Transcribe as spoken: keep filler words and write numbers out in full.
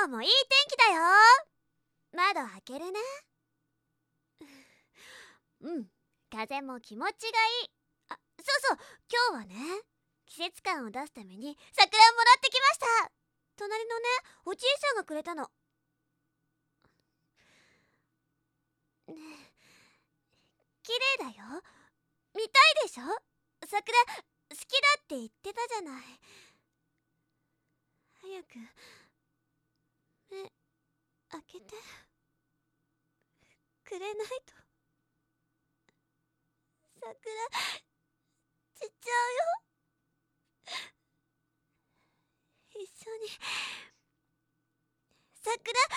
今日もいい天気だよ。窓開けるね。うん、風も気持ちがいい。あ、そうそう、今日はね、季節感を出すために桜をもらってきました。隣のね、おじいさんがくれたの。ねえ、綺麗だよ。見たいでしょ。桜好きだって言ってたじゃない。早く目開けてくれないと桜散っちゃうよ。一緒に桜